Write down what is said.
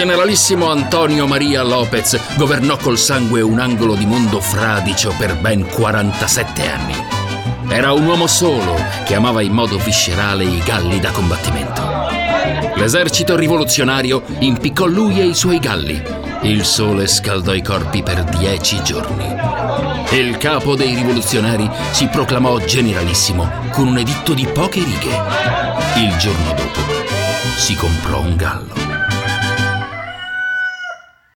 generalissimo Antonio Maria Lopez governò col sangue un angolo di mondo fradicio per ben 47 anni. Era un uomo solo che amava in modo viscerale i galli da combattimento. L'esercito rivoluzionario impiccò lui e i suoi galli. Il sole scaldò i corpi per 10 giorni. Il capo dei rivoluzionari si proclamò generalissimo con un editto di poche righe. Il giorno dopo si comprò un gallo.